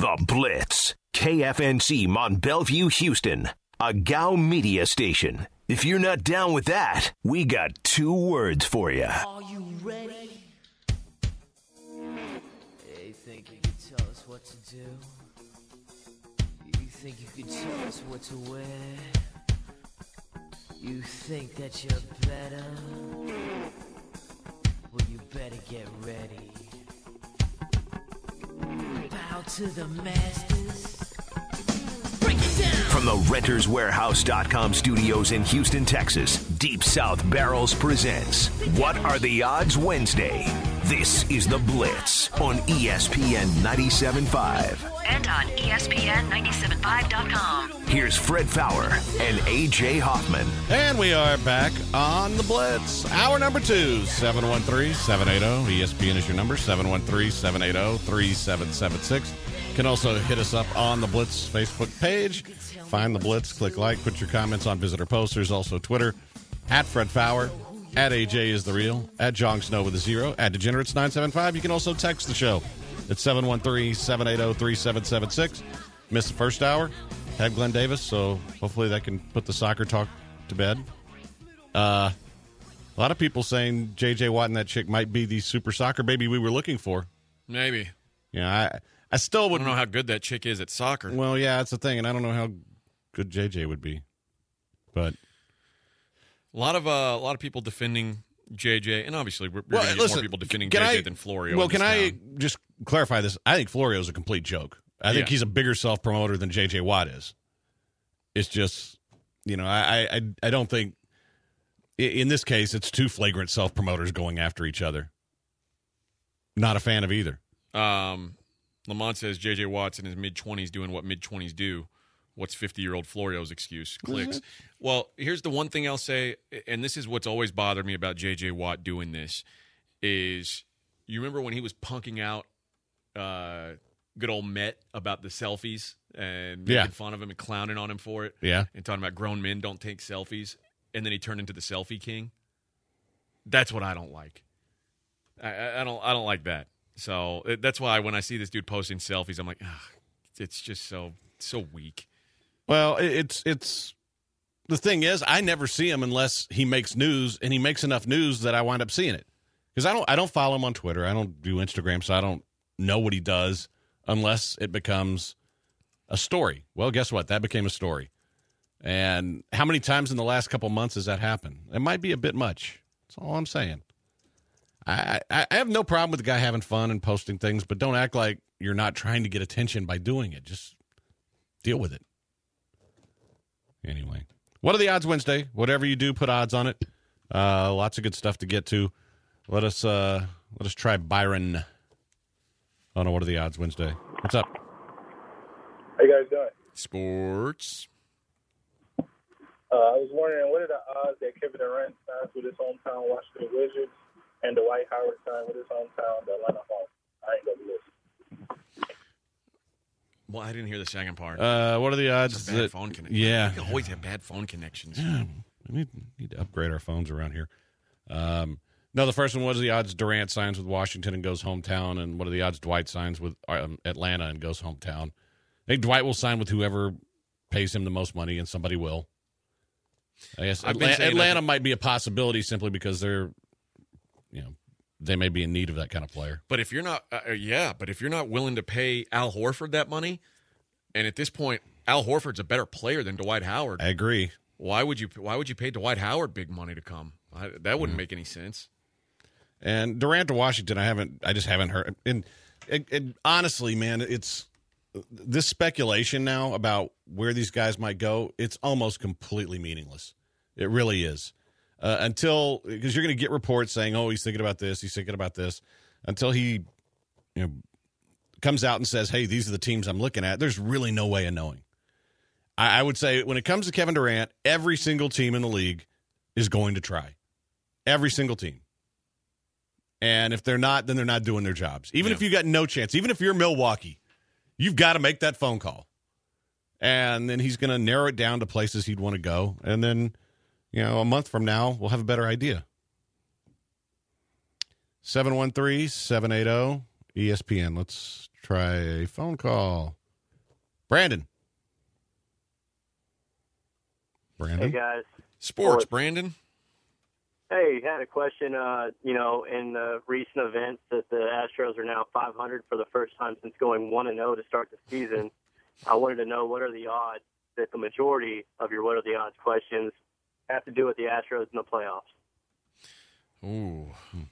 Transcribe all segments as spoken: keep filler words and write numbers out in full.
The Blitz. K F N C Mont Bellevue, Houston. A G O W media station. If you're not down with that, we got two words for you. Are you ready? Hey, think you can tell us what to do? You think you can tell us what to wear? You think that you're better? Well, you better get ready. Bow to the masters. Break it down! From the Renters Warehouse dot com studios in Houston, Texas, Deep South Barrels presents What Are the Odds Wednesday. This is The Blitz on E S P N ninety-seven point five. And on E S P N ninety-seven point five dot com. Here's Fred Fowler and A J Hoffman. And we are back on The Blitz. Hour number two, seven one three, seven eight zero. E S P N is your number, seven one three, seven eight zero, three seven seven six. You can also hit us up on the Blitz Facebook page. Find the Blitz, click like, put your comments on visitor posters. Also Twitter, at Fred Fowler, at A J is the real, at Jong Snow with a zero, at Degenerates nine seven five. You can also text the show at seven one three, seven eight zero, three seven seven six. Missed the first hour, had Glenn Davis, so hopefully that can put the soccer talk to bed. Uh, a lot of people saying J J Watt and that chick might be the super soccer baby we were looking for. Maybe. Yeah, I, I still would. I don't know how good that chick is at soccer. Well, yeah, that's the thing, and I don't know how good J J would be. But a lot of uh, a lot of people defending J J, and obviously we're, we're well, going to get listen, more people defending can J J I, than Florio. Well, in can this I town. just clarify this? I think Florio is a complete joke. I think Yeah. he's a bigger self-promoter than J J Watt is. It's just, you know, I, I, I don't think, in this case, it's two flagrant self-promoters going after each other. Not a fan of either. Um, Lamont says J J Watt's in his mid-twenties doing what mid-twenties do. What's fifty-year-old Florio's excuse? Clicks. Well, here's the one thing I'll say, and this is what's always bothered me about J J Watt doing this, is you remember when he was punking out uh, good old Met about the selfies and making Yeah. fun of him and clowning on him for it? Yeah. And talking about grown men don't take selfies, and then he turned into the selfie king? That's what I don't like. I, I, I don't I don't like that. So it, that's why when I see this dude posting selfies, I'm like, ah, it's just so so weak. Well, it- it's it's the thing is, I never see him unless he makes news, and he makes enough news that I wind up seeing it. Because I don't I don't follow him on Twitter. I don't do Instagram, so I don't know what he does unless it becomes a story. Well, guess what? That became a story. And how many times in the last couple months has that happened? It might be a bit much. That's all I'm saying. I, I, I have no problem with the guy having fun and posting things, but don't act like you're not trying to get attention by doing it. Just deal with it. Anyway, what are the odds Wednesday? Whatever you do, put odds on it. Uh, lots of good stuff to get to. Let us uh, let us try Byron. Oh no, what are the odds Wednesday? What's up? How you guys doing? Sports. Uh, I was wondering, what are the odds that Kevin Durant signs with his hometown Washington Wizards and Dwight Howard signs with his hometown the Atlanta Hawks? I ain't gonna listen. Well, I didn't hear the second part. Uh, what are the odds? It's a bad that, phone connection. Yeah, We always have bad phone connections. Yeah, we need, need to upgrade our phones around here. Um, no, the first one was the odds Durant signs with Washington and goes hometown, and what are the odds Dwight signs with um, Atlanta and goes hometown? I think Dwight will sign with whoever pays him the most money, and somebody will. I guess I've been Atlanta, saying Atlanta that- might be a possibility simply because they're, you know, they may be in need of that kind of player. But if you're not, uh, yeah, but if you're not willing to pay Al Horford that money, and at this point, Al Horford's a better player than Dwight Howard. I agree. Why would you? Why would you pay Dwight Howard big money to come? I, that wouldn't make any sense. And Durant to Washington, I haven't, I just haven't heard. And, and, and honestly, man, it's this speculation now about where these guys might go. It's almost completely meaningless. It really is. Uh, until, because you're going to get reports saying, oh, he's thinking about this, he's thinking about this, until he, you know, comes out and says, hey, these are the teams I'm looking at. There's really no way of knowing. I, I would say when it comes to Kevin Durant, every single team in the league is going to try. Every single team. And if they're not, then they're not doing their jobs. Even Yeah. if you got no chance, even if you're Milwaukee, you've got to make that phone call. And then he's going to narrow it down to places he'd want to go. And then, you know, a month from now, we'll have a better idea. seven one three, seven eight zero E S P N. Let's try a phone call. Brandon. Brandon. Hey, guys. Sports, Brandon. Hey, had a question. Uh, you know, in the recent events that the Astros are now five hundred for the first time since going one and oh to start the season, I wanted to know what are the odds that the majority of your what are the odds questions have to do with the Astros in the playoffs? Ooh.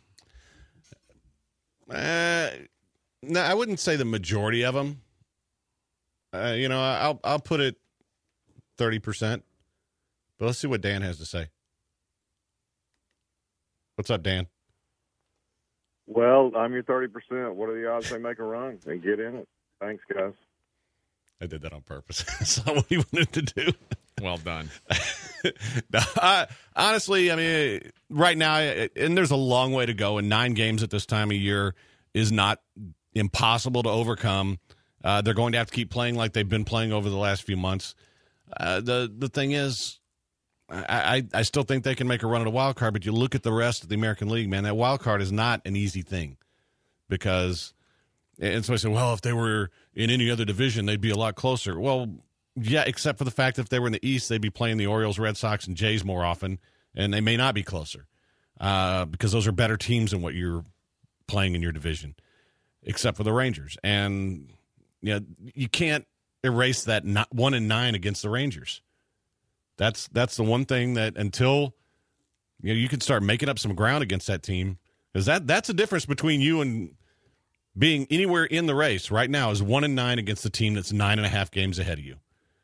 Uh, no, I wouldn't say the majority of them. Uh, you know, I'll I'll put it thirty percent. But let's see what Dan has to say. What's up, Dan? Well, I'm your thirty percent. What are the odds they make a run and get in it? Thanks, guys. I did that on purpose. That's not what he wanted to do. Well done. No, I, honestly, I mean, right now, and there's a long way to go, and nine games at this time of year is not impossible to overcome. Uh, they're going to have to keep playing like they've been playing over the last few months. Uh, the the thing is, I, I, I still think they can make a run at a wild card, but you look at the rest of the American League, man, that wild card is not an easy thing because, and so I said, well, if they were in any other division, they'd be a lot closer. Well, yeah, except for the fact that if they were in the East, they'd be playing the Orioles, Red Sox, and Jays more often, and they may not be closer uh, because those are better teams than what you're playing in your division, except for the Rangers. And you know, you can't erase that not one and nine against the Rangers. That's that's the one thing that until you know you can start making up some ground against that team, because that that's a difference between you and being anywhere in the race right now is one and nine against the team that's nine and a half games ahead of you.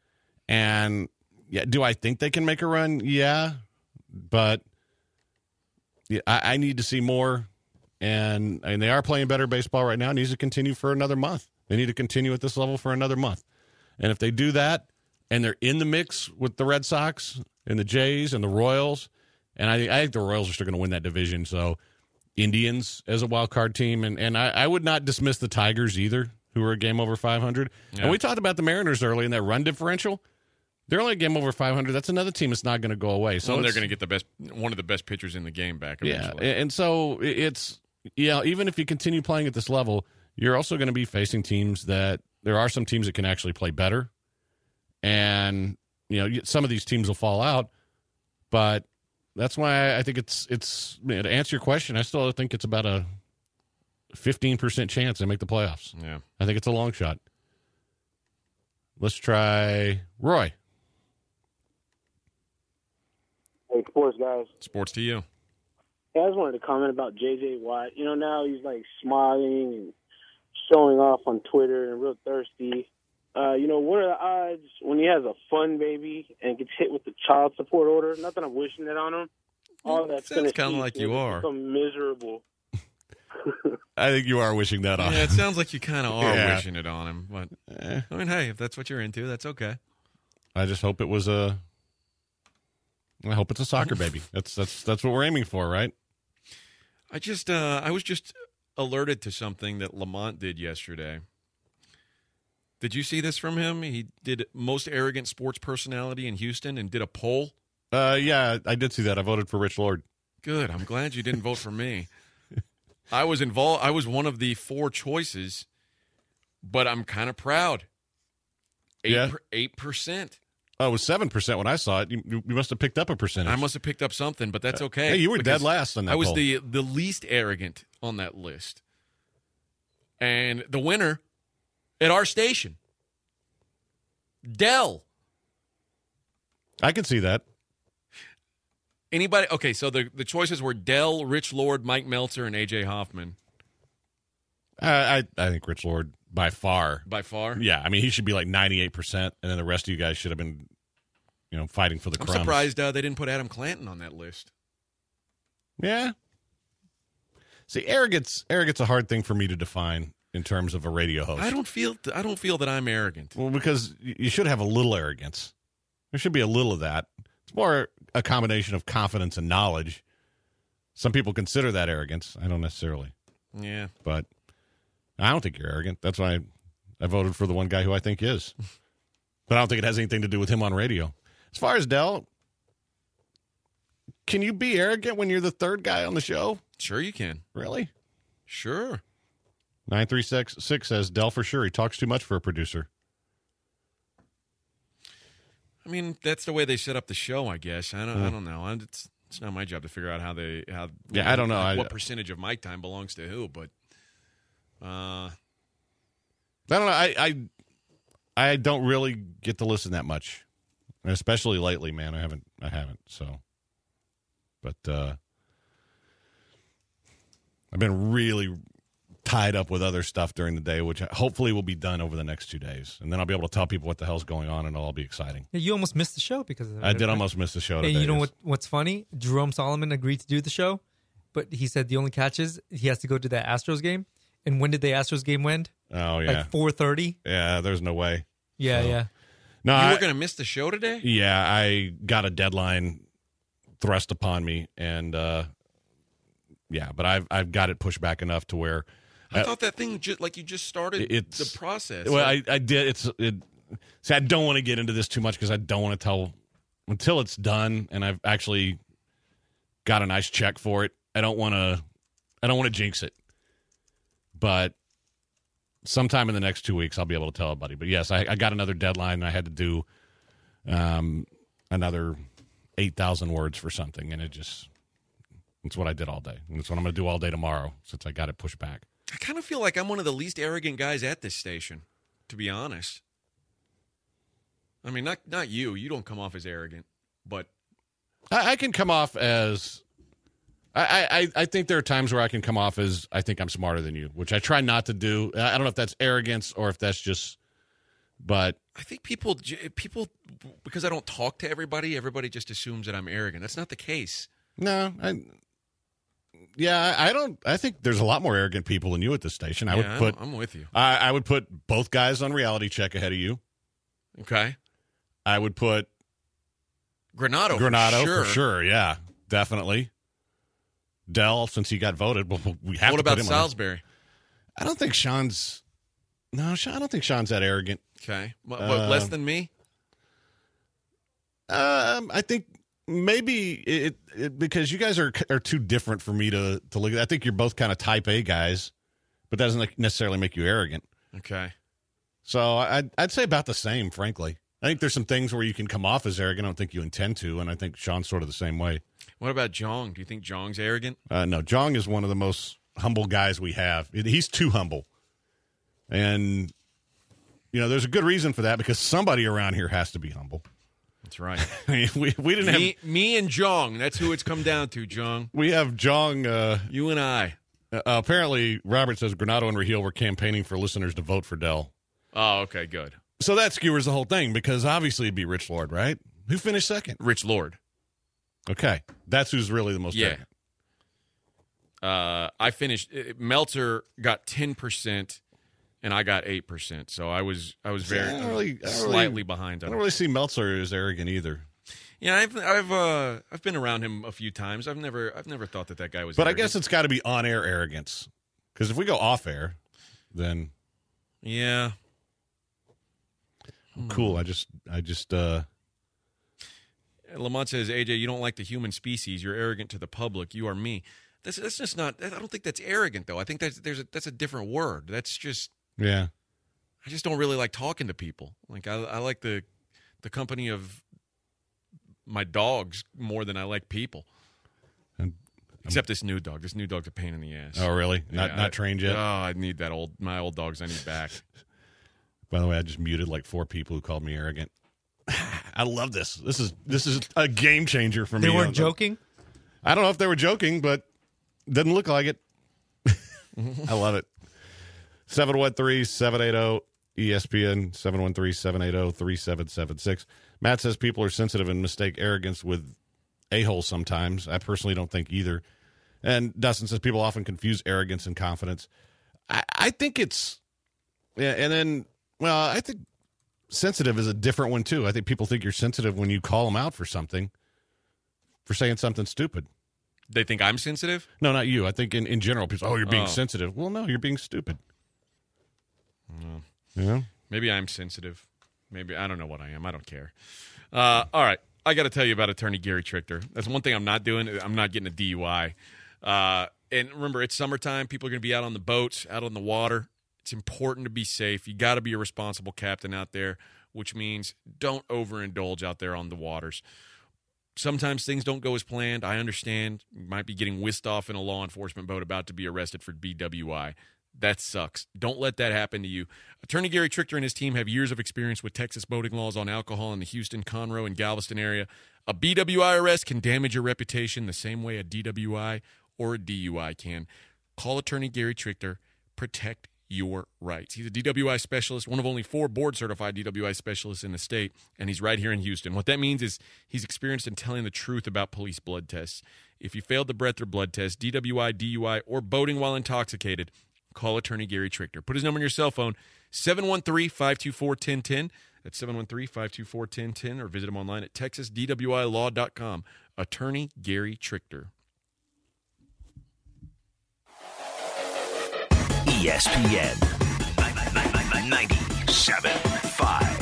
And yeah, do I think they can make a run? Yeah, but yeah, I, I need to see more. And and they are playing better baseball right now. It needs to continue for another month. They need to continue at this level for another month. And if they do that, and they're in the mix with the Red Sox and the Jays and the Royals, and I, I think the Royals are still going to win that division. So Indians as a wild card team, and, and I, I would not dismiss the Tigers either, who are a game over five hundred. Yeah. And we talked about the Mariners early in that run differential. They're only a game over five hundred. That's another team that's not going to go away. So well, they're going to get the best, one of the best pitchers in the game back eventually. Yeah, and so it's, yeah, even if you continue playing at this level, you're also going to be facing teams that, there are some teams that can actually play better. And, you know, some of these teams will fall out. But that's why I think it's, it's to answer your question, I still think it's about a fifteen percent chance they make the playoffs. Yeah. I think it's a long shot. Let's try Roy. Hey, sports guys. Sports to you. Hey, I just wanted to comment about J J Watt. You know, now he's like smiling and showing off on Twitter and real thirsty. Uh, you know, what are the odds when he has a fun baby and gets hit with the child support order? Not that I'm wishing it on him. All that's sounds kind of like you are. Become miserable. I think you are wishing that on him. Yeah, it sounds like you kind of are Yeah. wishing it on him. But Eh. I mean, hey, if that's what you're into, that's okay. I just hope it was a. I hope it's a soccer baby. That's that's that's what we're aiming for, right? I just, uh, I was just alerted to something that Lamont did yesterday. Did you see this from him? He did most arrogant sports personality in Houston and did a poll. Uh, yeah, I did see that. I voted for Rich Lord. Good. I'm glad you didn't vote for me. I was involved. I was one of the four choices, but I'm kind of proud. Eight, Yeah. per, eight percent. Oh, it was seven percent when I saw it. You, you must have picked up a percentage. I must have picked up something, but that's okay. Hey, you were because dead last on that I was poll. the the least arrogant on that list, and the winner at our station, Dell. I can see that. Anybody? Okay, so the the choices were Dell, Rich Lord, Mike Meltzer, and A J Hoffman. Uh, I I think Rich Lord by far. By far, Yeah, I mean he should be like ninety-eight percent, and then the rest of you guys should have been, you know, fighting for the I'm crumbs. surprised uh, they didn't put Adam Clanton on that list. Yeah. See, arrogance arrogance a hard thing for me to define in terms of a radio host. I don't feel I don't feel that I'm arrogant. Well, because you should have a little arrogance. There should be a little of that. It's more a combination of confidence and knowledge. Some people consider that arrogance. I don't necessarily. Yeah. But I don't think you're arrogant. That's why I, I voted for the one guy who I think is. But I don't think it has anything to do with him on radio. As far as Dell, can you be arrogant when you're the third guy on the show? Sure you can. Really? Sure. nine three six six says, Dell for sure. He talks too much for a producer. I mean, that's the way they set up the show, I guess. I don't, Hmm. I don't know. I'm- It's, it's not my job to figure out how they how. Yeah, I don't know. What I- percentage of mic time belongs to who? But uh, I don't know. I, I I don't really get to listen that much, and especially lately, man. I haven't. I haven't. So, but uh, I've been really tied up with other stuff during the day, which hopefully will be done over the next two days, and then I'll be able to tell people what the hell's going on, and it'll all be exciting. Yeah, you almost missed the show because of that. I did right? almost miss the show And today. you know what? What's funny? Jerome Solomon agreed to do the show, but he said the only catch is he has to go to that Astros game. And when did the Astros game end? Oh yeah, Like four thirty. Yeah, there's no way. Yeah, So- yeah. No, you I- were going to miss the show today. Yeah, I got a deadline thrust upon me, and uh, yeah, but I've I've got it pushed back enough to where I thought that thing just like you just started it's the process. Well, Like, I, I did. It's it. See, I don't want to get into this too much because I don't want to tell until it's done, and I've actually got a nice check for it. I don't want to. I don't want to jinx it, but sometime in the next two weeks, I'll be able to tell everybody. But yes, I, I got another deadline. And I had to do um, another eight thousand words for something, and it just it's what I did all day, and it's what I'm going to do all day tomorrow since I got it pushed back. I kind of feel like I'm one of the least arrogant guys at this station, to be honest. I mean, not not you. You don't come off as arrogant, but I, I can come off as I, I, I think there are times where I can come off as I think I'm smarter than you, which I try not to do. I don't know if that's arrogance or if that's just, but I think people people because I don't talk to everybody, everybody just assumes that I'm arrogant. That's not the case. no, I, yeah, I, I don't. I think there's a lot more arrogant people than you at this station. I Yeah, would put. I'm with you. I, I would put both guys on Reality Check ahead of you. Okay. I would put Granado, Granado for sure. for sure. Yeah, definitely. Dell, since he got voted, well, we have What to about put him Salisbury? on. I don't think Sean's. No, Sean, I don't think Sean's that arrogant. Okay. What, Uh, less than me? Um, I think maybe it, it because you guys are are too different for me to to look at. I think you're both kind of type A guys, but that doesn't like, necessarily make you arrogant. Okay. So I'd I'd say about the same, frankly. I think there's some things where you can come off as arrogant. I don't think you intend to, and I think Sean's sort of the same way. What about Jong? Do you think Jong's arrogant? Uh, no, Jong is one of the most humble guys we have. He's too humble, and you know there's a good reason for that because somebody around here has to be humble. That's right. I mean, we we didn't me, have me and Jong. That's who it's come down to, Jong. we have Jong. Uh, You and I. uh, apparently, Robert says Granado and Raheel were campaigning for listeners to vote for Dell. Oh, okay, good. So that skewers the whole thing because obviously it'd be Rich Lord, right? Who finished second? Rich Lord. Okay, that's who's really the most Yeah. arrogant. Uh, I finished. uh, Meltzer got ten percent, and I got eight percent. So I was I was very I don't really- I don't slightly really- behind I on don't him. really see Meltzer as arrogant either. Yeah, I've I've uh, I've been around him a few times. I've never I've never thought that that guy was. But I arrogant. guess it's got to be on-air arrogance because if we go off-air, then Yeah. cool. I just I just uh, Lamont says, A J, you don't like the human species. You're arrogant to the public. You are me. That's that's just not. I don't think that's arrogant, though. I think that's there's a, that's a different word. That's just. yeah. I just don't really like talking to people. Like I, I like the the company of my dogs more than I like people. And- Except this new dog. This new dog's a pain in the ass. Oh, really? Not Yeah, not I- trained yet. Oh, I need that old my old dogs. I need back. By the way, I just muted like four people who called me arrogant. I love this. This is this is a game changer for me. They weren't joking? I don't know if they were joking, but doesn't look like it. I love it. seven one three, seven eight zero, E S P N, seven one three, seven eight zero, three seven seven six. Matt says people are sensitive and mistake arrogance with a-hole sometimes. I personally don't think either. And Dustin says people often confuse arrogance and confidence. I, I think it's, yeah, and then, well, I think sensitive is a different one, too. I think people think you're sensitive when you call them out for something, for saying something stupid. They think I'm sensitive? No, not you. I think in, in general, people say, oh, you're being Oh. sensitive. Well, no, you're being stupid. No. Yeah. Maybe I'm sensitive. Maybe I don't know what I am. I don't care. Uh, all right. I got to tell you about attorney Gary Trichter. That's one thing I'm not doing. I'm not getting a D U I. Uh, and remember, it's summertime. People are going to be out on the boats, out on the water. It's important to be safe. You got to be a responsible captain out there, which means don't overindulge out there on the waters. Sometimes things don't go as planned. I understand. You might be getting whisked off in a law enforcement boat about to be arrested for B W I. That sucks. Don't let that happen to you. Attorney Gary Trichter and his team have years of experience with Texas boating laws on alcohol in the Houston, Conroe, and Galveston area. A B W I arrest can damage your reputation the same way a D W I or a D U I can. Call Attorney Gary Trichter. Protect your rights. He's a D W I specialist, one of only four board-certified D W I specialists in the state, and he's right here in Houston. What that means is he's experienced in telling the truth about police blood tests. If you failed the breath or blood test, D W I, D U I, or boating while intoxicated, call Attorney Gary Trichter. Put his number in your cell phone, seven one three, five two four, one zero one zero. That's seven one three, five two four, one zero one zero, or visit him online at texas d w i law dot com. Attorney Gary Trichter. E S P N ninety-seven point five.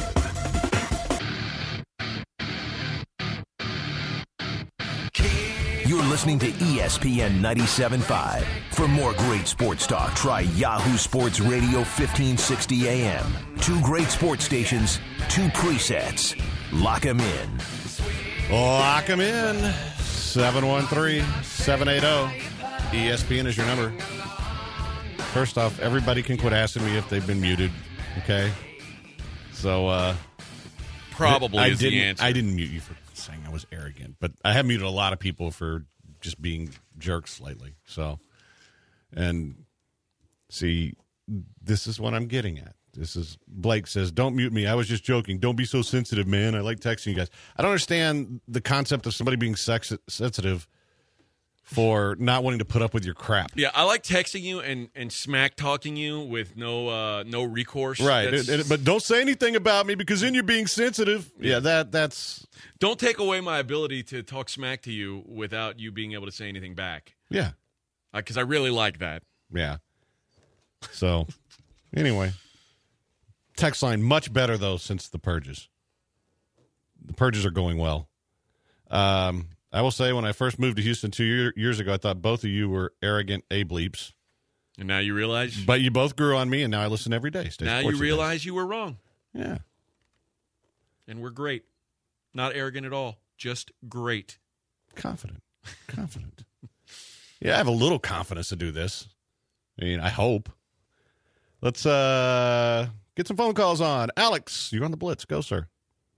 You're listening to E S P N ninety-seven point five. For more great sports talk, try Yahoo Sports Radio fifteen sixty A M. Two great sports stations, two presets. Lock them in. Lock them in. seven one three, seven eight zero. E S P N is your number. First off, everybody can quit asking me if they've been muted, okay? So, uh... Probably I is the didn't, answer. I didn't mute you for saying I was arrogant, but I have muted a lot of people for just being jerks lately, so... And, see, this is what I'm getting at. This is... Blake says, don't mute me. I was just joking. Don't be so sensitive, man. I like texting you guys. I don't understand the concept of somebody being sex sensitive for not wanting to put up with your crap. Yeah, I like texting you and, and smack talking you with no uh, no recourse. Right, and, and, but don't say anything about me because then you're being sensitive. Yeah, that that's... Don't take away my ability to talk smack to you without you being able to say anything back. Yeah. Because uh, I really like that. Yeah. So, anyway. Text line much better, though, since the purges. The purges are going well. Um... I will say, when I first moved to Houston two year, years ago, I thought both of you were arrogant A-bleeps. And now you realize? But you both grew on me, and now I listen every day. Stay now sports you realize you were wrong. Yeah. And we're great. Not arrogant at all. Just great. Confident. Confident. Yeah, I have a little confidence to do this. I mean, I hope. Let's uh, get some phone calls on. Alex, you're on the Blitz. Go, sir.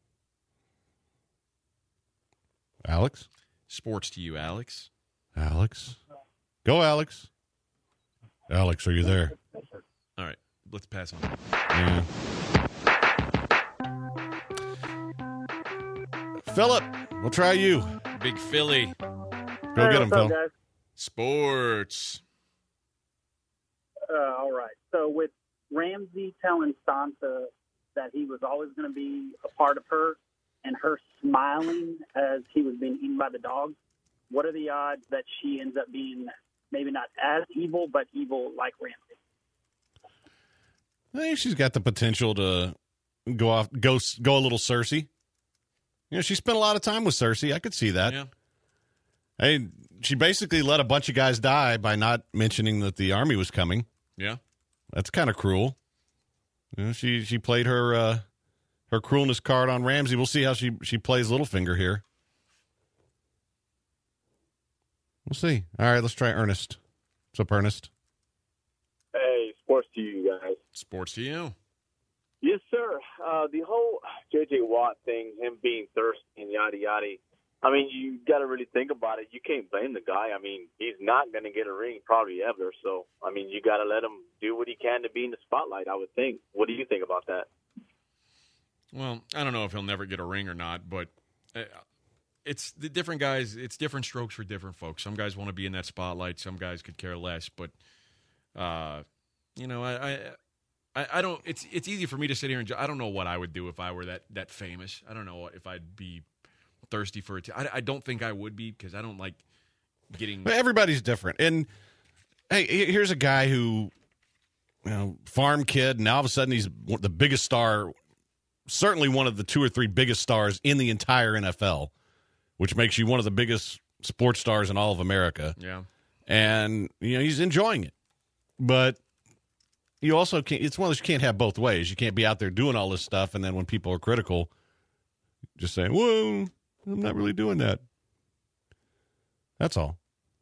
Alex? Sports to you, Alex. Alex. Go, Alex. Alex, are you there? All right. Let's pass on. Yeah. Philip, we'll try you. Big Philly. Go hey, get him, Phil. Guys? Sports. Uh, all right. So with Ramsey telling Sansa that he was always going to be a part of her, and her smiling as he was being eaten by the dogs, what are the odds that she ends up being maybe not as evil, but evil like Ramsey? I think she's got the potential to go off, go go a little Cersei. You know, she spent a lot of time with Cersei. I could see that. Yeah. Hey, she basically let a bunch of guys die by not mentioning that the army was coming. Yeah. That's kind of cruel. You know, she she played her uh, her cruelness card on Ramsey. We'll see how she, she plays Littlefinger here. We'll see. All right, let's try Ernest. What's up, Ernest? Hey, sports to you guys. Sports to you. Yes, sir. Uh, the whole J J. Watt thing, him being thirsty and yada yada. I mean, you got to really think about it. You can't blame the guy. I mean, he's not going to get a ring probably ever. So, I mean, you got to let him do what he can to be in the spotlight, I would think. What do you think about that? Well, I don't know if he'll never get a ring or not, but uh, it's the different guys. It's different strokes for different folks. Some guys want to be in that spotlight. Some guys could care less. But, uh, you know, I, I, I, I don't. It's it's easy for me to sit here and I don't know what I would do if I were that that famous. I don't know if I'd be thirsty for it. I, I don't think I would be because I don't like getting. But everybody's different. And hey, here's a guy who, you know, farm kid, and now all of a sudden he's the biggest star. Certainly one of the two or three biggest stars in the entire N F L, which makes you one of the biggest sports stars in all of America. Yeah. And, you know, he's enjoying it. But you also can't, it's one of those you can't have both ways. You can't be out there doing all this stuff, and then when people are critical, just saying, whoa, I'm not really doing that. That's all.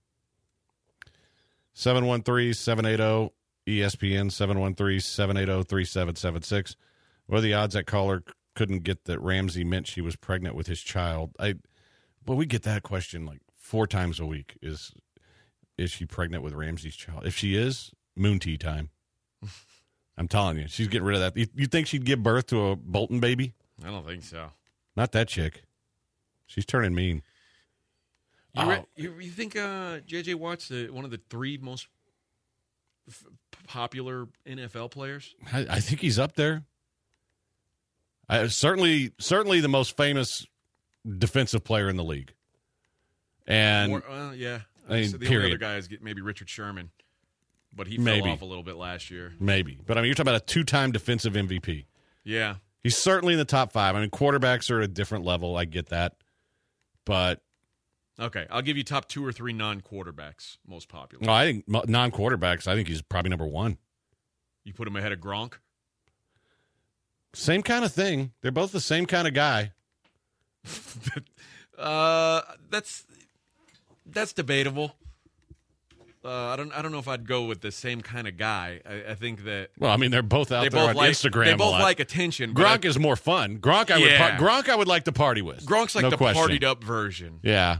seven one three, seven eight zero, E S P N, seven one three, seven eight zero, three seven seven six. What are the odds that caller couldn't get that Ramsey meant she was pregnant with his child? I, well, we get that question like four times a week. Is is she pregnant with Ramsey's child? If she is, moon tea time. I'm telling you, she's getting rid of that. You, you think she'd give birth to a Bolton baby? I don't think so. Not that chick. She's turning mean. You, Oh. re- you, you think uh, J J Watt's the, one of the three most f- popular N F L players? I, I think he's up there. I, certainly, certainly the most famous defensive player in the league. And More, uh, yeah, I mean, so the period. only other guy is get- maybe Richard Sherman, but he Maybe. fell off a little bit last year. Maybe. But, I mean, you're talking about a two-time defensive M V P. Yeah, He's certainly in the top five. I mean, quarterbacks are at a different level. I get that. But, okay, I'll give you top two or three non-quarterbacks most popular. no, I think mo- non-quarterbacks, I think he's probably number one. You put him ahead of Gronk. Same kind of thing. They're both the same kind of guy. Uh, that's that's debatable. Uh, I don't I don't know if I'd go with the same kind of guy. I, I think that Well, I mean, they're both out they there both on like Instagram they a both lot. like attention. but Gronk I- is more fun. Gronk, I would Yeah. par- Gronk, I would like to party with. Gronk's like No the question. partied up version. Yeah,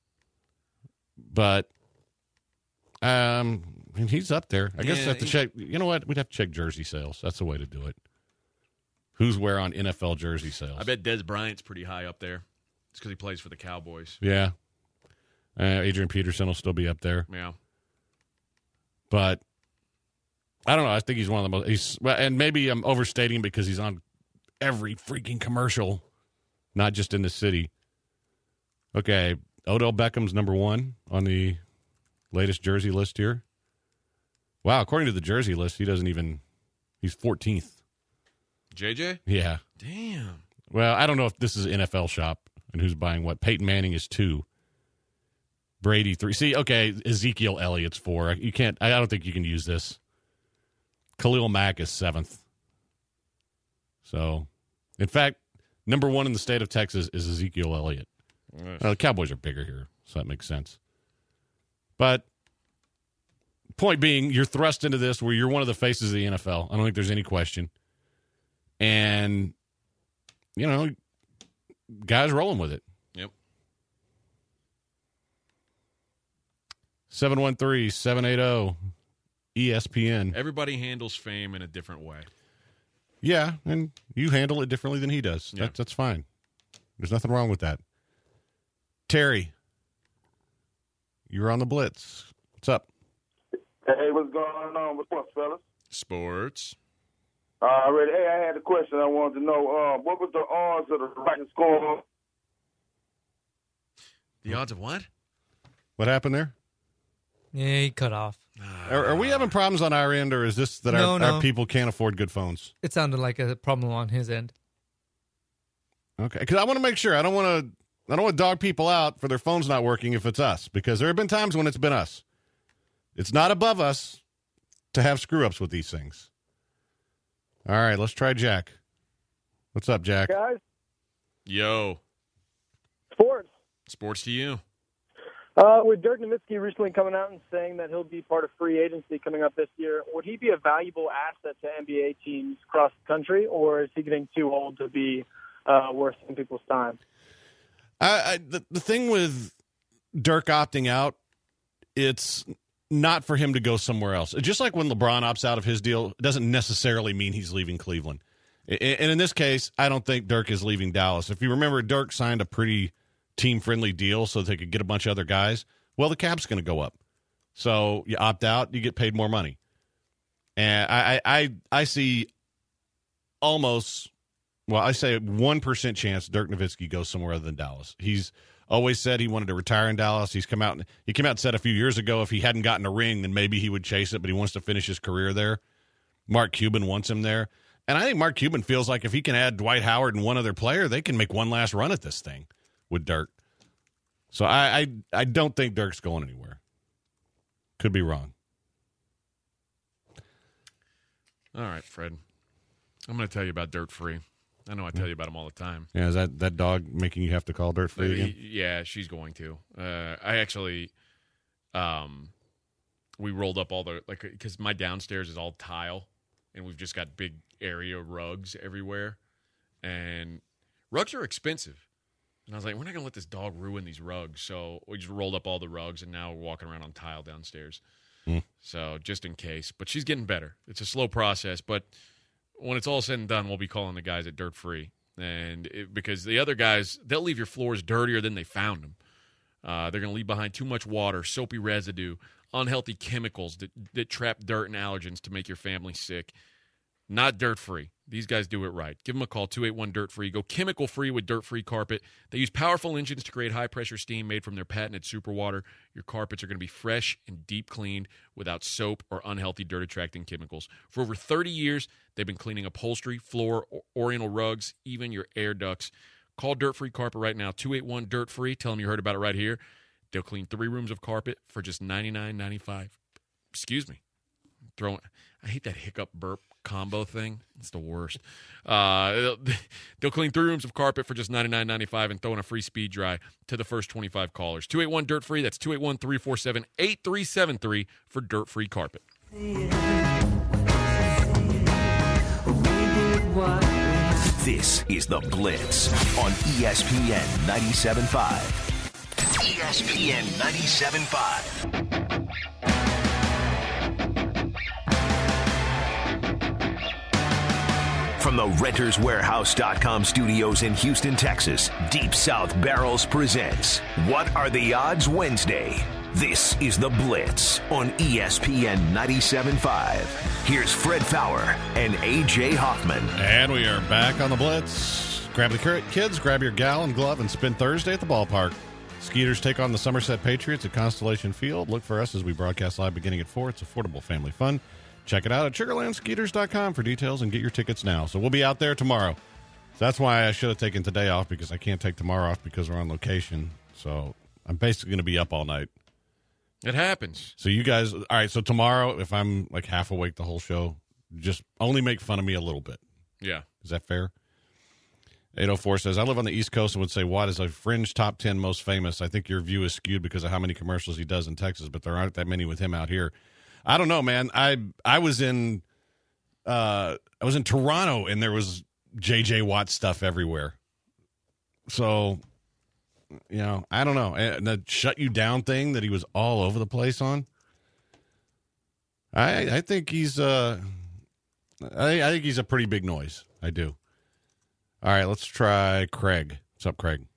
but um, I mean, he's up there. I guess Yeah, I have to he- check. You know what? We'd have to check jersey sales. That's the way to do it. Who's where on N F L jersey sales? I bet Des Bryant's pretty high up there. It's because he plays for the Cowboys. Yeah, uh, Adrian Peterson will still be up there, Yeah. but I don't know. I think he's one of the most. He's well, and maybe I'm overstating because he's on every freaking commercial, not just in the city. Okay, Odell Beckham's number one on the latest jersey list here. Wow, according to the jersey list, he doesn't even. He's fourteenth. J J? Yeah. Damn. Well, I don't know if this is N F L shop and who's buying what. Peyton Manning is two. Brady three. See, okay, Ezekiel Elliott's four. You can't. I don't think you can use this. Khalil Mack is seventh. So, in fact, number one in the state of Texas is Ezekiel Elliott. Yes. Well, the Cowboys are bigger here, so that makes sense. But point being, you're thrust into this where you're one of the faces of the N F L. I don't think there's any question. And, you know, guys rolling with it. Yep. seven one three, seven eight zero, E S P N. Everybody handles fame in a different way. Yeah, and you handle it differently than he does. Yeah. That, that's fine. There's nothing wrong with that. Terry, you're on the Blitz. What's up? Hey, what's going on? What's up, fellas? Sports. Uh, ready. Hey, I had a question I wanted to know. Uh, what was the odds of the Vikings scoring? The odds of what? What happened there? Yeah, he cut off. Are, are we having problems on our end, or is this that No, our, no. our people can't afford good phones? It sounded like a problem on his end. Okay, because I want to make sure. I don't want to. I don't want to dog people out for their phones not working if it's us, because there have been times when it's been us. It's not above us to have screw ups with these things. All right, let's try Jack. What's up, Jack? Guys, Yo. sports. Sports to you. Uh, with Dirk Nowitzki recently coming out and saying that he'll be part of free agency coming up this year, would he be a valuable asset to N B A teams across the country, or is he getting too old to be uh, worth some people's time? I, I, the, the thing with Dirk opting out, it's not for him to go somewhere else. Just like when LeBron opts out of his deal, it doesn't necessarily mean he's leaving Cleveland. And in this case, I don't think Dirk is leaving Dallas. If you remember, Dirk signed a pretty team-friendly deal so they could get a bunch of other guys. Well, the cap's going to go up. So you opt out, you get paid more money. And I, I, I, I see almost, well, I say one percent chance Dirk Nowitzki goes somewhere other than Dallas. He's always said he wanted to retire in Dallas. He's come out, he came out and said a few years ago if he hadn't gotten a ring, then maybe he would chase it, but he wants to finish his career there. Mark Cuban wants him there. And I think Mark Cuban feels like if he can add Dwight Howard and one other player, they can make one last run at this thing with Dirk. So I, I, I don't think Dirk's going anywhere. Could be wrong. All right, Fred. I'm going to tell you about Dirt Free. I know I tell you about them all the time. Yeah, is that, that dog making you have to call Dirt Free again? Yeah, she's going to. Uh, I actually, um, we rolled up all the, like, because my downstairs is all tile, and we've just got big area rugs everywhere. And rugs are expensive. And I was like, we're not going to let this dog ruin these rugs. So we just rolled up all the rugs, and now we're walking around on tile downstairs. Mm. So just in case. But she's getting better. It's a slow process, but when it's all said and done, we'll be calling the guys at Dirt Free. And it, because the other guys, they'll leave your floors dirtier than they found them. Uh, they're going to leave behind too much water, soapy residue, unhealthy chemicals that, that trap dirt and allergens to make your family sick. Not Dirt Free. These guys do it right. Give them a call, two eight one dirt free. Go chemical free with Dirt Free Carpet. They use powerful engines to create high-pressure steam made from their patented superwater. Your carpets are going to be fresh and deep cleaned without soap or unhealthy dirt-attracting chemicals. For over thirty years, they've been cleaning upholstery, floor, oriental rugs, even your air ducts. Call Dirt Free Carpet right now, two eight one dirt free. Tell them you heard about it right here. They'll clean three rooms of carpet for just ninety-nine ninety-five. Excuse me. Throwing, I hate that hiccup burp combo thing. It's the worst. Uh, they'll, they'll clean three rooms of carpet for just ninety-nine ninety-five and throw in a free speed dry to the first twenty-five callers. two eight one dirt free. That's two eight one three four seven eight three seven three for Dirt Free Carpet. This is The Blitz on E S P N ninety-seven point five. E S P N ninety-seven point five. From the Renters Warehouse dot com studios in Houston, Texas, Deep South Barrels presents What Are the Odds Wednesday. This is The Blitz on E S P N ninety-seven point five. Here's Fred Fowler and A J Hoffman. And we are back on The Blitz. Grab the kids, grab your gal and glove, and spend Thursday at the ballpark. Skeeters take on the Somerset Patriots at Constellation Field. Look for us as we broadcast live beginning at four. It's affordable family fun. Check it out at sugar land skeeters dot com for details and get your tickets now. So we'll be out there tomorrow. So that's why I should have taken today off, because I can't take tomorrow off because we're on location. So I'm basically going to be up all night. It happens. So you guys, all right, so tomorrow, if I'm like half awake the whole show, just only make fun of me a little bit. Yeah. Is that fair? eight oh four says, I live on the East Coast and would say Watt is a fringe top ten most famous. I think your view is skewed because of how many commercials he does in Texas, but there aren't that many with him out here. I don't know, man. I I was in uh, I was in Toronto, and there was J J Watt stuff everywhere. So, you know, I don't know. And the shut you down thing that he was all over the place on. I I think he's uh I, I think he's a pretty big noise. I do. All right, let's try Craig. What's up, Craig?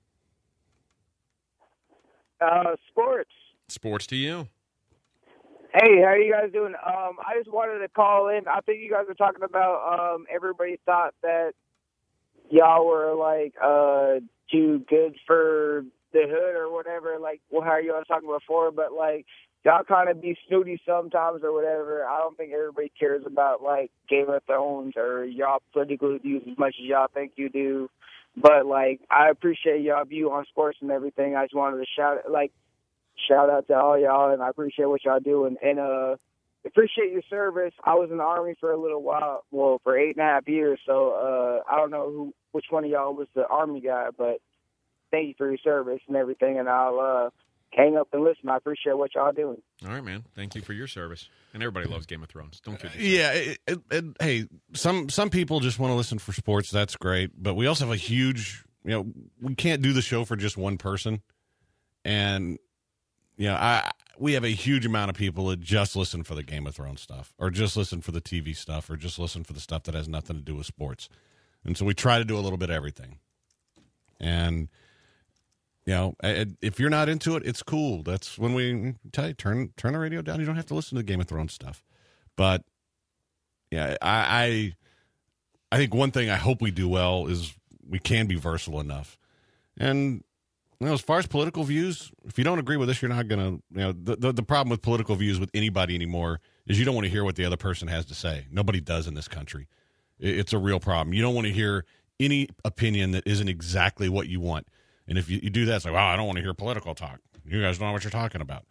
Uh, sports. Sports to you. Hey, how are you guys doing? Um, I just wanted to call in. I think you guys were talking about um, everybody thought that y'all were like uh, too good for the hood or whatever. Like, well, how you all talking before? But like, y'all kind of be snooty sometimes or whatever. I don't think everybody cares about like Game of Thrones or y'all political views as much as y'all think you do. But like, I appreciate y'all view on sports and everything. I just wanted to shout like. Shout out to all y'all, and I appreciate what y'all do, and, and uh, appreciate your service. I was in the Army for a little while, well, for eight and a half years, so uh, I don't know who, which one of y'all was the Army guy, but thank you for your service and everything, and I'll uh, hang up and listen. I appreciate what y'all doing. All right, man. Thank you for your service. And everybody loves Game of Thrones. Don't kid yourself. Yeah, it, it, it, hey, some some people just want to listen for sports. That's great, but we also have a huge, you know, we can't do the show for just one person, and you know, I we have a huge amount of people that just listen for the Game of Thrones stuff, or just listen for the T V stuff, or just listen for the stuff that has nothing to do with sports. And so we try to do a little bit of everything. And, you know, if you're not into it, it's cool. That's when we tell you, turn turn the radio down. You don't have to listen to the Game of Thrones stuff. But, yeah, I I, I think one thing I hope we do well is we can be versatile enough. And, you know, as far as political views, if you don't agree with us, you're not going to, you know, the, the the problem with political views with anybody anymore is you don't want to hear what the other person has to say. Nobody does in this country. It, it's a real problem. You don't want to hear any opinion that isn't exactly what you want. And if you, you do that, it's like, wow, I don't want to hear political talk. You guys don't know what you're talking about.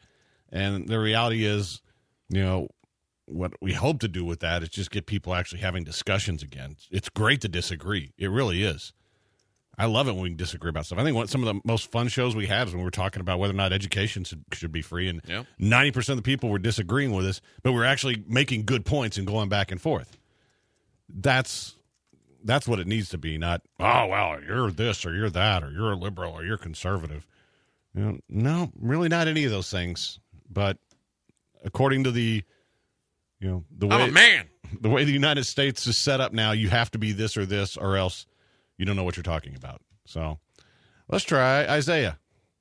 And the reality is, you know, what we hope to do with that is just get people actually having discussions again. It's great to disagree. It really is. I love it when we can disagree about stuff. I think one, some of the most fun shows we had is when we were talking about whether or not education should, should be free, and yeah. ninety percent of the people were disagreeing with us, but we're actually making good points and going back and forth. That's that's what it needs to be, not, oh, well, you're this or you're that or you're a liberal or you're conservative. You know, no, really not any of those things. But according to the You know, the way, I'm a man. The way the United States is set up now, you have to be this or this, or else you don't know what you're talking about. So let's try Isaiah.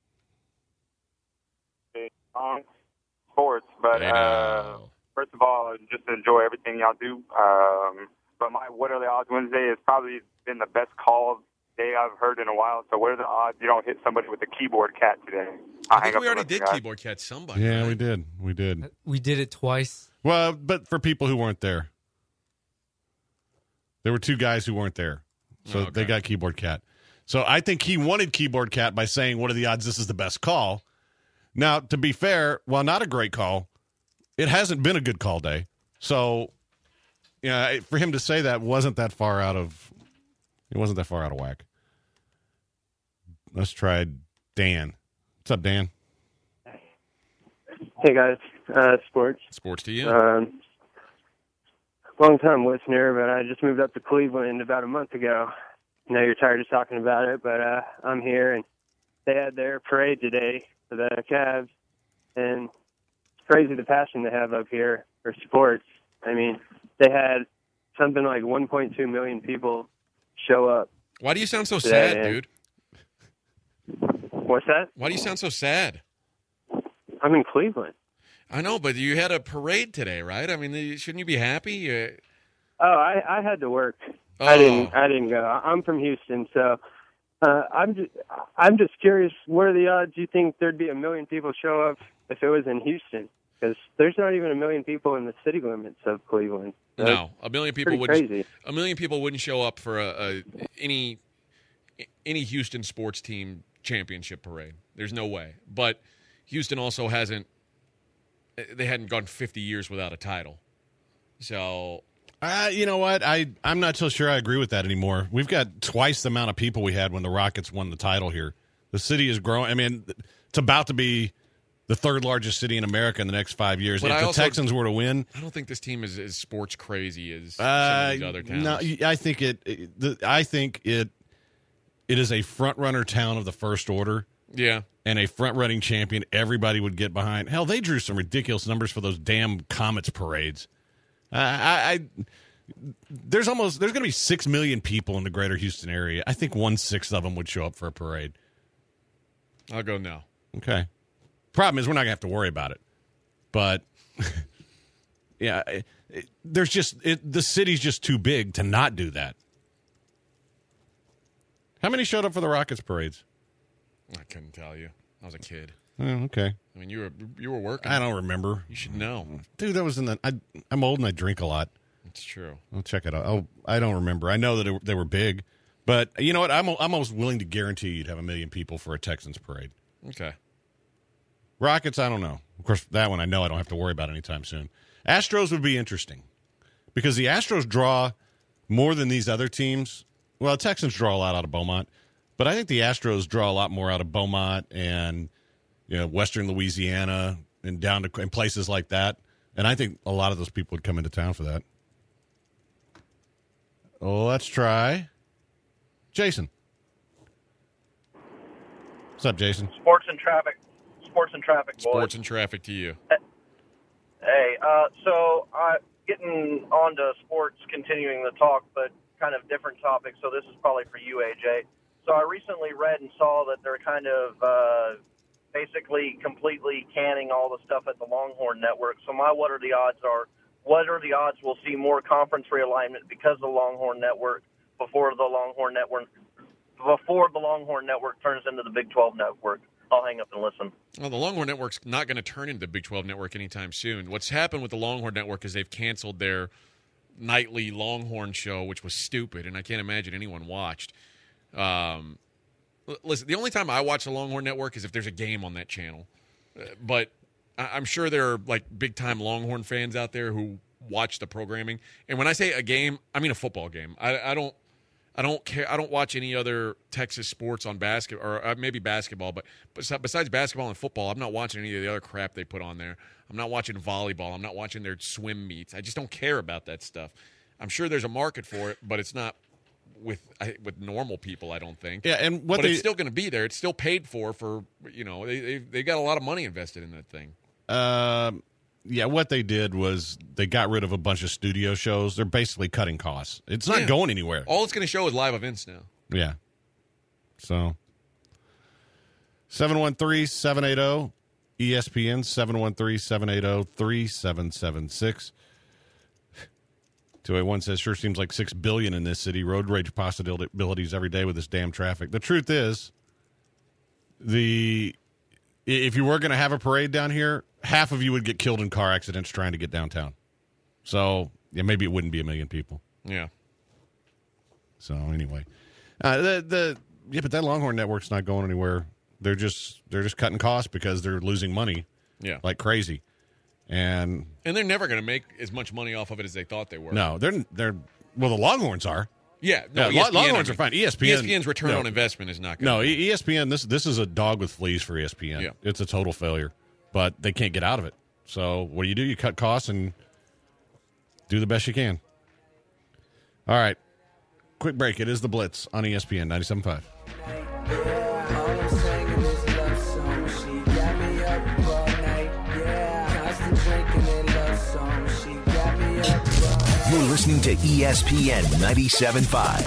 On sports, but uh, first of all, just enjoy everything y'all do. Um, but my What Are the Odds Wednesday has probably been the best call day I've heard in a while. So what are the odds you don't hit somebody with a keyboard cat today? I'll I think we already did guys. keyboard cat somebody. Yeah, right? we did. We did. We did it twice. Well, but for people who weren't there. There were two guys who weren't there. So Oh, okay. they got keyboard cat. So I think he wanted keyboard cat by saying, what are the odds this is the best call? Now, to be fair, while not a great call, it hasn't been a good call day. So, yeah, for him to say that wasn't that far out of it wasn't that far out of whack. Let's try Dan. What's up, Dan? Hey guys, uh, sports. Sports to you. Um, long time listener, but I just moved up to Cleveland about a month ago. I know you're tired of talking about it, but uh, I'm here, and they had their parade today for the Cavs, and it's crazy the passion they have up here for sports. I mean, they had something like one point two million people show up. Why do you sound so today, sad, and- dude? What's that? Why do you sound so sad? I'm in Cleveland. I know, but you had a parade today, right? I mean, shouldn't you be happy? Uh, Oh, I, I had to work. Oh. I didn't. I didn't go. I'm from Houston, so uh, I'm just. I'm just curious. What are the odds you think there'd be a million people show up if it was in Houston? Because there's not even a million people in the city limits of Cleveland. So no, a million people pretty wouldn't. crazy. A million people wouldn't show up for a, a any any Houston sports team championship parade. There's no way. But Houston also hasn't. They hadn't gone fifty years without a title, so. Uh, you know what? I, I'm not so sure I agree with that anymore. We've got twice the amount of people we had when the Rockets won the title here. The city is growing. I mean, it's about to be the third largest city in America in the next five years. But if I the also- Texans were to win, I don't think this team is as sports crazy as some uh, of these other towns. no, I think it. it the, I think it. It is a front runner town of the first order. Yeah. And a front running champion everybody would get behind. Hell, they drew some ridiculous numbers for those damn Comets parades. Uh, I, I there's almost there's going to be six million people in the greater Houston area. I think one sixth of them would show up for a parade. I'll go no. Okay. Problem is, we're not going to have to worry about it. But yeah, it, it, there's just it, the city's just too big to not do that. How many showed up for the Rockets parades? I couldn't tell you. I was a kid. Oh, okay. I mean, you were you were working. I don't remember. You should know. Dude, that was in the. I, I'm old and I drink a lot. It's true. I'll check it out. Oh, I don't remember. I know that it, they were big, but you know what? I'm I'm almost willing to guarantee you'd have a million people for a Texans parade. Okay. Rockets, I don't know. Of course, that one I know I don't have to worry about anytime soon. Astros would be interesting because the Astros draw more than these other teams. Well, Texans draw a lot out of Beaumont, but I think the Astros draw a lot more out of Beaumont and you know Western Louisiana and down to and places like that. And I think a lot of those people would come into town for that. Let's try Jason. What's up, Jason? Sports and traffic. Sports and traffic, boys. Sports and traffic to you. Hey, uh, so uh, getting on to sports, continuing the talk, but kind of different topic, so this is probably for you, A J. So I recently read and saw that they're kind of uh, basically completely canning all the stuff at the Longhorn Network. So my what are the odds are, what are the odds we'll see more conference realignment because of the Longhorn Network before the Longhorn Network before the Longhorn Network turns into the Big twelve Network? I'll hang up and listen. Well, the Longhorn Network's not going to turn into the Big twelve Network anytime soon. What's happened with the Longhorn Network is they've canceled their nightly Longhorn show, which was stupid, and I can't imagine anyone watched. Um, l- listen, the only time I watch the Longhorn Network is if there's a game on that channel. Uh, but I- I'm sure there are like big time Longhorn fans out there who watch the programming. And when I say a game, I mean a football game. I, I don't. I don't care. I don't watch any other Texas sports on basketball, or uh, maybe basketball. But besides basketball and football, I'm not watching any of the other crap they put on there. I'm not watching volleyball. I'm not watching their swim meets. I just don't care about that stuff. I'm sure there's a market for it, but it's not with I, with normal people. I don't think. Yeah, and what but they, it's still going to be there. It's still paid for. For you know, they they they got a lot of money invested in that thing. Um. Yeah, what they did was they got rid of a bunch of studio shows. They're basically cutting costs. It's not Yeah. going anywhere. All it's going to show is live events now. Yeah. So, seven one three, seven eight zero, E S P N, seven one three, seven eight zero, three seven seven six. two eight one says, sure seems like six billion dollars in this city. Road rage possibilities every day with this damn traffic. The truth is, the if you were going to have a parade down here, half of you would get killed in car accidents trying to get downtown. So, yeah, maybe it wouldn't be a million people. Yeah. So, anyway. Uh, the the yeah, but that Longhorn Network's not going anywhere. They're just they're just cutting costs because they're losing money. Yeah. Like crazy. And And they're never going to make as much money off of it as they thought they were. no, they're they're well, the Longhorns are. Yeah, no, Yeah, E S P N, Longhorns I mean, are fine. E S P N E S P N's return no. on investment is not good. No, E- ESPN this this is a dog with fleas for E S P N. Yeah. It's a total failure. But they can't get out of it. So, what do you do? You cut costs and do the best you can. All right. Quick break. It is the Blitz on E S P N ninety-seven point five. You're listening to E S P N ninety-seven point five.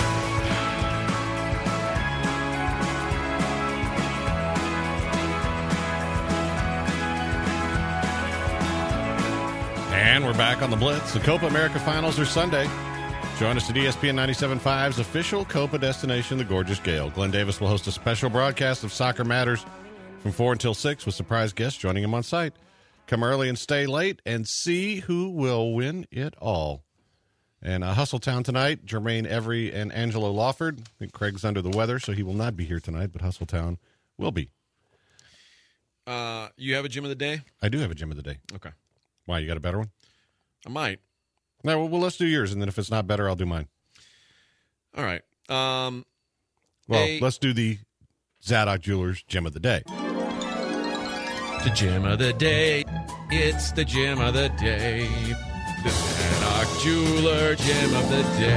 And we're back on the Blitz. The Copa America Finals are Sunday. Join us at E S P N ninety-seven point five's official Copa destination, the Gorgeous Gale. Glenn Davis will host a special broadcast of Soccer Matters from four until six with surprise guests joining him on site. Come early and stay late and see who will win it all. And uh, Hustletown tonight, Jermaine Every and Angelo Lawford. I think Craig's under the weather, so he will not be here tonight, but Hustletown will be. Uh, you have a gym of the day? I do have a gym of the day. Okay. Why, you got a better one? I might. No, well, well, let's do yours, and then if it's not better, I'll do mine. All right. Um, Well, a- let's do the Zadok Jewelers Gem of the Day. The gem of the day. It's the gem of the day. The Zadok Jeweler gem of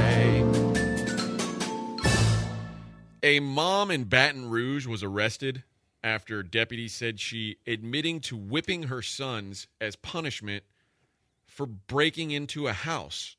the day. A mom in Baton Rouge was arrested after deputies said she admitting to whipping her sons as punishment for breaking into a house.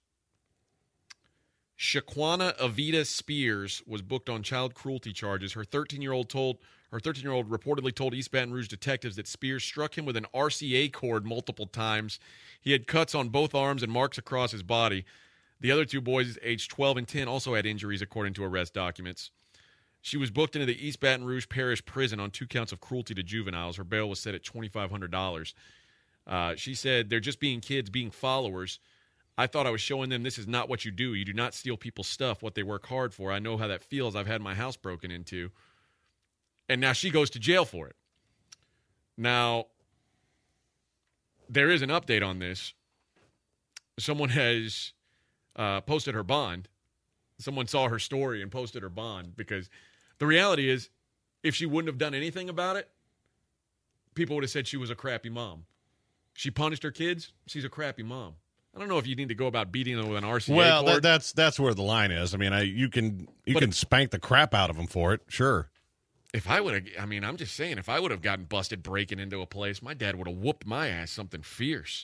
Shaquana Avita Spears was booked on child cruelty charges. Her thirteen-year-old told her thirteen-year-old reportedly told East Baton Rouge detectives that Spears struck him with an R C A cord multiple times. He had cuts on both arms and marks across his body. The other two boys, aged twelve and ten, also had injuries, according to arrest documents. She was booked into the East Baton Rouge Parish Prison on two counts of cruelty to juveniles. Her bail was set at twenty-five hundred dollars. Uh, she said, they're just being kids, being followers. I thought I was showing them this is not what you do. You do not steal people's stuff, what they work hard for. I know how that feels. I've had my house broken into. And now she goes to jail for it. Now, there is an update on this. Someone has uh, posted her bond. Someone saw her story and posted her bond because the reality is if she wouldn't have done anything about it, people would have said she was a crappy mom. She punished her kids. She's a crappy mom. I don't know if you need to go about beating them with an R C A Well, cord. that, that's that's where the line is. I mean, I, you can you But can it- spank the crap out of them for it, sure. If I would have, I mean, I'm just saying, if I would have gotten busted breaking into a place, my dad would have whooped my ass something fierce.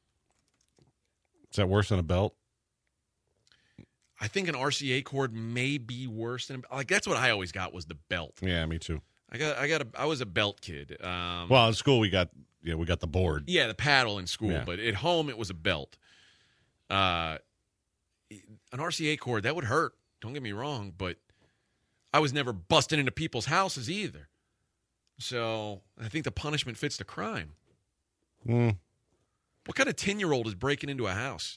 Is that worse than a belt? I think an R C A cord may be worse than like that's what I always got was the belt. Yeah, me too. I got, I got, a, I was a belt kid. Um, Well, in school we got yeah we got the board. yeah, the paddle in school, Yeah. but at home it was a belt. Uh, an R C A cord that would hurt. Don't get me wrong, but I was never busting into people's houses either. So I think the punishment fits the crime. Mm, What kind of ten-year-old is breaking into a house?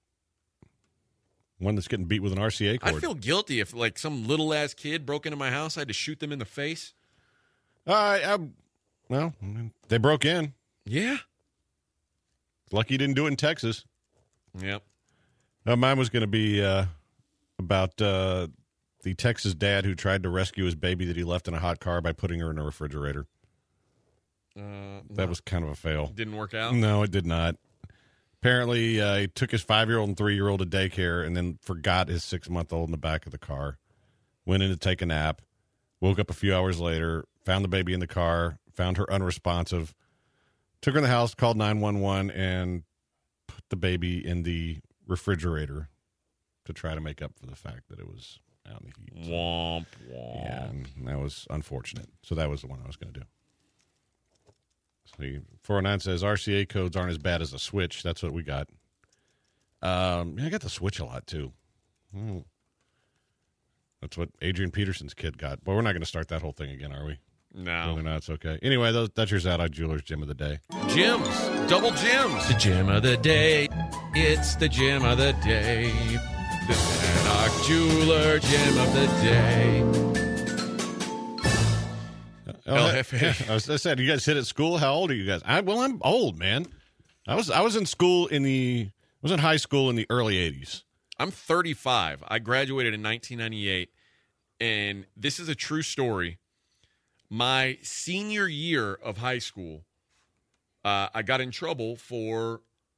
one that's getting beat with an R C A cord. I feel guilty if, like, some little-ass kid broke into my house. I had to shoot them in the face. Uh, I, well, I mean, they broke in. Yeah. Lucky you didn't do it in Texas. Yep. No, mine was going to be uh, about uh, the Texas dad who tried to rescue his baby that he left in a hot car by putting her in a refrigerator. Uh, that no. was kind of a fail. Didn't work out? No, it did not. Apparently, uh, he took his five-year-old and three-year-old to daycare and then forgot his six-month-old in the back of the car. Went in to take a nap. Woke up a few hours later, found the baby in the car, found her unresponsive, took her in the house, called nine one one, and put the baby in the refrigerator to try to make up for the fact that it was out in the heat. Womp, womp. Yeah, and that was unfortunate. So that was the one I was going to do. See, four oh nine says R C A codes aren't as bad as a Switch. That's what we got. Um, yeah, I got the Switch a lot, too. Hmm. That's what Adrian Peterson's kid got. But we're not going to start that whole thing again, are we? No. Really not. It's okay. Anyway, those, that's your Zadok Jewelers Gem of the Day. Gems. Double gems. The gem of the day. It's the gem of the day. The Zadok Jeweler Gem of the day. Oh, L F A. yeah, I, was, I said, you guys hit at school? How old are you guys? I, well, I'm old, man. I was I was in school in the I was in high school in the early eighties. I'm thirty-five. I graduated in nineteen ninety-eight, and this is a true story. My senior year of high school, uh, I got in trouble for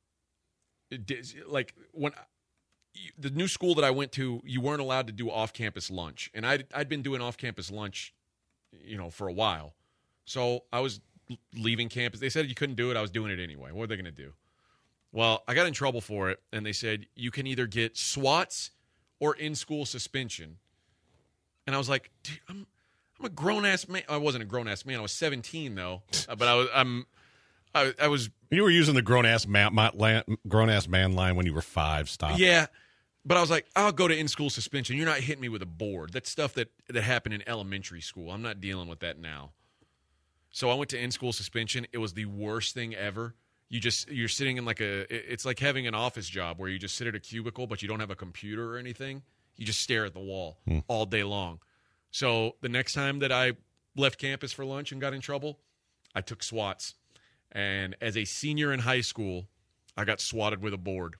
like when the new school that I went to, you weren't allowed to do off-campus lunch, and I'd I'd been doing off-campus lunch, you know, for a while. So I was leaving campus. They said you couldn't do it. I was doing it anyway. What were they going to do? Well, I got in trouble for it, and they said you can either get SWATs or in-school suspension. And I was like, dude, I'm I'm a grown-ass man. I wasn't a grown-ass man. I was seventeen, though. But I was I'm I, I was You were using the grown-ass man, grown-ass man line when you were five. Stop. Yeah. But I was like, I'll go to in-school suspension. You're not hitting me with a board. That's stuff that, that happened in elementary school. I'm not dealing with that now. So I went to in-school suspension. It was the worst thing ever. You just, you're sitting in like a, it's like having an office job where you just sit at a cubicle, but you don't have a computer or anything. You just stare at the wall hmm. all day long. So the next time that I left campus for lunch and got in trouble, I took SWATs. And as a senior in high school, I got swatted with a board.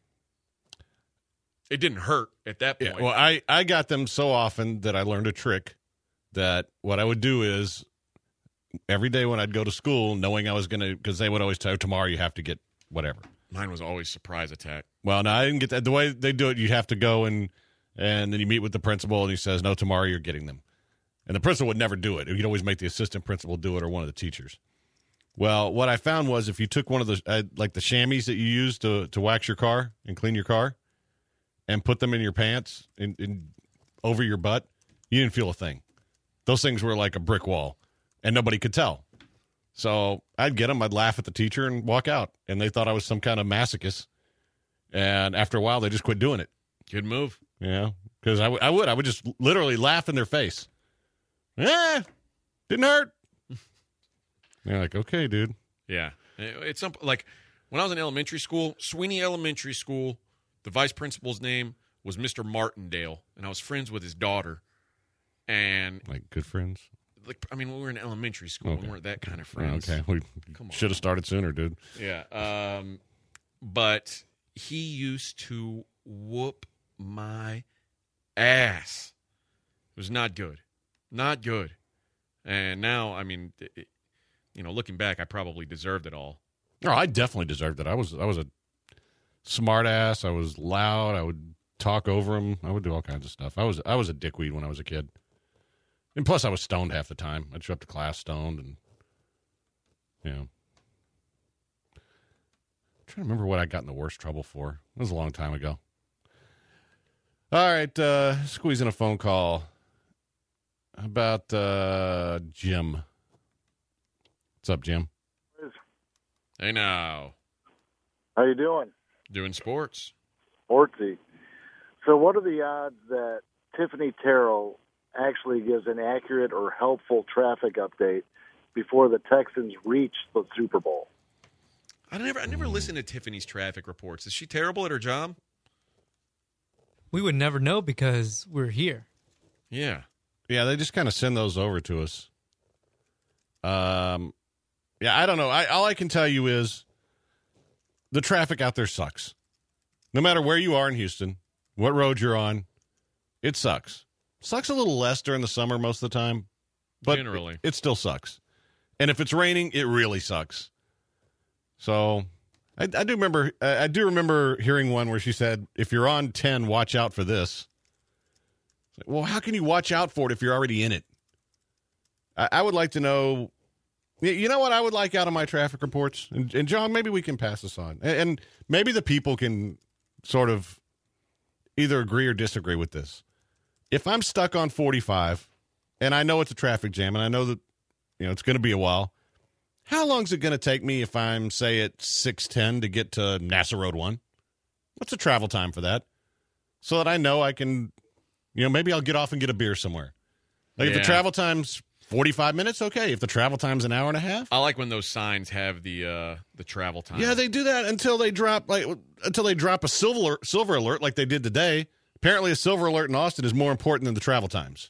It didn't hurt at that point. Yeah, well, I, I got them so often that I learned a trick that what I would do is every day when I'd go to school, knowing I was going to, because they would always tell you, tomorrow you have to get whatever. Mine was always surprise attack. Well, no, I didn't get that. The way they do it, you have to go and and then you meet with the principal and he says, no, tomorrow you're getting them. And the principal would never do it. He'd always make the assistant principal do it or one of the teachers. Well, what I found was if you took one of the, uh, like the chamois that you use to, to wax your car and clean your car and put them in your pants and, and over your butt, you didn't feel a thing. Those things were like a brick wall and nobody could tell. So I'd get them, I'd laugh at the teacher and walk out. And they thought I was some kind of masochist. And after a while, they just quit doing it. Good move. Yeah, because I, w- I would. I would just literally laugh in their face. Eh, didn't hurt. They're like, okay, dude. Yeah. It's some, like when I was in elementary school, Sweeney Elementary School, the vice principal's name was Mister Martindale, and I was friends with his daughter. And like good friends? Like I mean, we were in elementary school. Okay. We weren't that kind of friends. Okay, we Come on. should have started sooner, dude. Yeah. Um, but he used to whoop my ass. It was not good. Not good. And now, I mean, it, you know, looking back, I probably deserved it all. No, I definitely deserved it. I was I was a smart ass. I was loud. I would talk over him. I would do all kinds of stuff. I was I was a dickweed when I was a kid. And plus, I was stoned half the time. I'd show up to class stoned, and you know, I'm trying to remember what I got in the worst trouble for. It was a long time ago. All right, uh, squeeze in a phone call. How about uh, Jim? What's up, Jim? Hey, now. How you doing? Doing sports. Sportsy. So what are the odds that Tiffany Terrell actually gives an accurate or helpful traffic update before the Texans reach the Super Bowl? I never I never listened to Tiffany's traffic reports. Is she terrible at her job? We would never know because we're here. Yeah. Yeah, they just kind of send those over to us. Um, yeah, I don't know. I all I can tell you is the traffic out there sucks. No matter where you are in Houston, what road you're on, it sucks. Sucks a little less during the summer most of the time, but Generally. it, it still sucks. And if it's raining, it really sucks. So I, I do remember I do remember hearing one where she said, if you're on ten, watch out for this. Well, how can you watch out for it if you're already in it? I, I would like to know, you know what I would like out of my traffic reports? And, and John, maybe we can pass this on. And, and maybe the people can sort of either agree or disagree with this. If I'm stuck on forty-five, and I know it's a traffic jam, and I know that you know it's going to be a while, how long is it going to take me if I'm, say, at six ten to get to Nassau Road one? What's the travel time for that? So that I know I can, you know, maybe I'll get off and get a beer somewhere. Like if Yeah. the travel time's forty-five minutes, okay. If the travel time's an hour and a half, I like when those signs have the uh, the travel time. yeah, they do that until they drop like until they drop a silver silver alert like they did today. Apparently, a silver alert in Austin is more important than the travel times.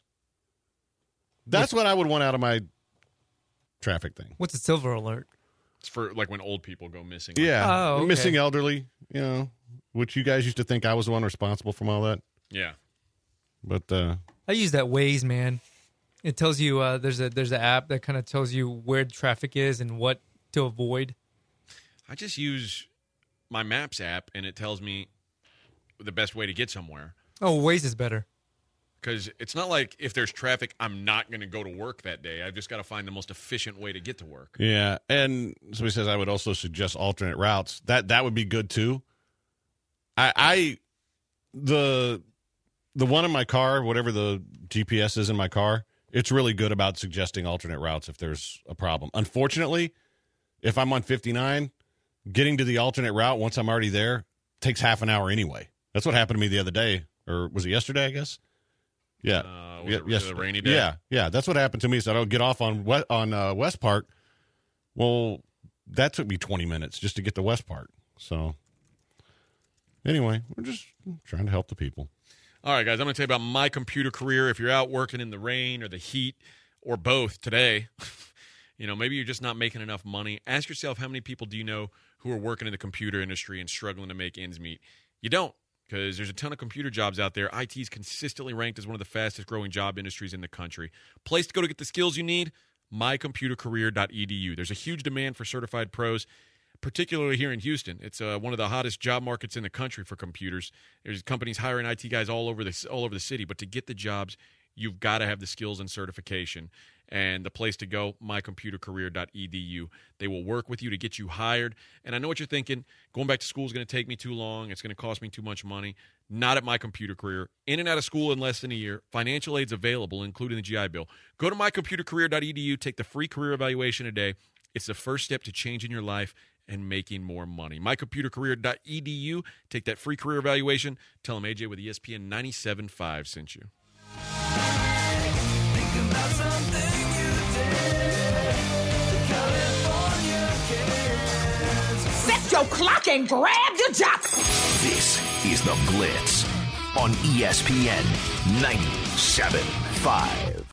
That's what I would want out of my traffic thing. What's a silver alert? It's for like when old people go missing. Yeah, Oh, okay. missing elderly, you know, which you guys used to think I was the one responsible from all that. Yeah. But uh, I use that Waze, man. It tells you uh, there's a there's an app that kind of tells you where traffic is and what to avoid. I just use my Maps app, and it tells me the best way to get somewhere. Oh, Waze is better. Because it's not like if there's traffic, I'm not going to go to work that day. I've just got to find the most efficient way to get to work. yeah, and somebody says I would also suggest alternate routes. That that would be good too. I, I the the one in my car, whatever the G P S is in my car, it's really good about suggesting alternate routes if there's a problem. Unfortunately, if I'm on fifty-nine, getting to the alternate route once I'm already there takes half an hour anyway. That's what happened to me the other day, or was it yesterday? I guess. Yeah, Uh, was yeah, it- was yes, it a rainy day? Yeah, yeah, that's what happened to me. So I don't get off on West, on uh, West Park. Well, that took me twenty minutes just to get to West Park. So anyway, we're just trying to help the people. All right, guys, I'm going to tell you about my computer career. If you're out working in the rain or the heat or both today, you know, maybe you're just not making enough money. Ask yourself, how many people do you know who are working in the computer industry and struggling to make ends meet? You don't, because there's a ton of computer jobs out there. I T is consistently ranked as one of the fastest growing job industries in the country. Place to go to get the skills you need, my computer career dot e d u. There's a huge demand for certified pros, particularly here in Houston. It's uh, one of the hottest job markets in the country for computers. There's companies hiring I T guys all over the all over the city, but to get the jobs, you've got to have the skills and certification. And the place to go, my computer career dot e d u. They will work with you to get you hired. And I know what you're thinking. Going back to school is going to take me too long. It's going to cost me too much money. Not at My Computer Career. In and out of school in less than a year. Financial aid's available, including the G I Bill. Go to my computer career dot e d u. Take the free career evaluation today. It's the first step to changing your life and making more money. my computer career dot e d u. Take that free career evaluation. Tell them A J with E S P N ninety-seven point five sent you. Set your clock and grab your jock. This is The Blitz on E S P N ninety-seven point five.